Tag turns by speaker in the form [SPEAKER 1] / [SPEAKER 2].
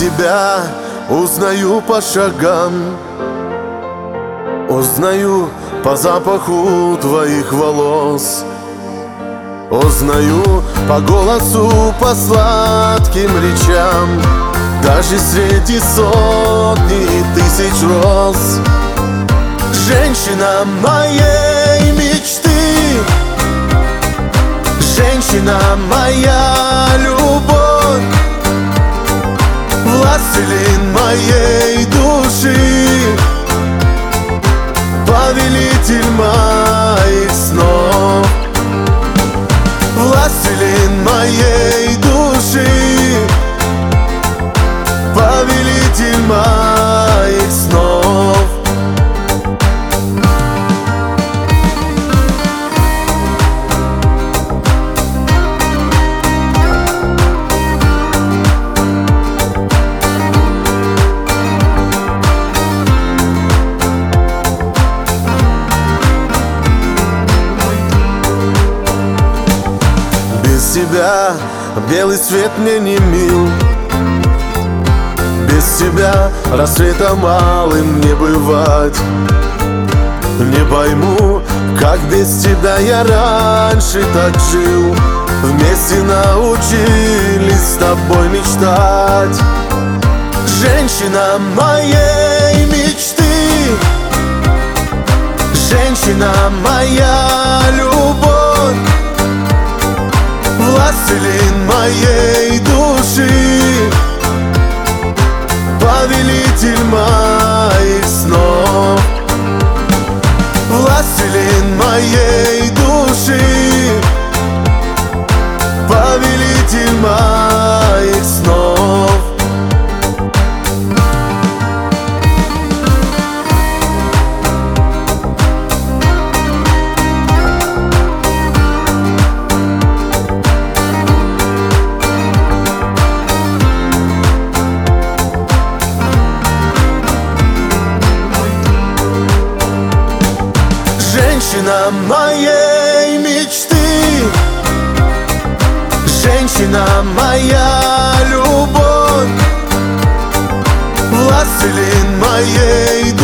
[SPEAKER 1] тебя узнаю по шагам, узнаю по запаху твоих волос, узнаю по голосу, по сладким речам, даже среди сотни тысяч роз. Женщина моей мечты, женщина моя любовь, властелин моей души, повелитель моих снов. Властелин моей души, повелитель моих снов. Без тебя белый свет мне не мил, без тебя рассвета малым не бывать. Не пойму, как без тебя я раньше так жил. Вместе научились с тобой мечтать. Женщина моей мечты, женщина моя любовь, властелин моей души, повелитель моих снов. Властелин моей души, повелитель моих снов. Женщина моей мечты, женщина моя любовь, властелин моей